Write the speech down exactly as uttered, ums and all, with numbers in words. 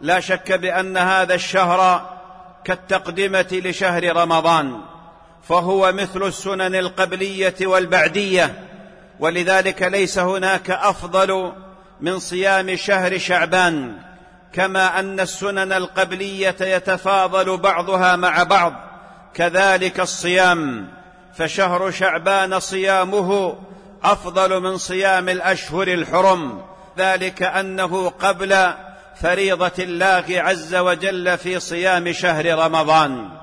لا شك بأن هذا الشهر كالتقدمة لشهر رمضان، فهو مثل السنن القبلية والبعدية، ولذلك ليس هناك أفضل من صيام شهر شعبان، كما أن السنن القبلية يتفاضل بعضها مع بعض، كذلك الصيام، فشهر شعبان صيامه أفضل من صيام الأشهر الحرم، ذلك أنه قبل فريضة الله عز وجل في صيام شهر رمضان.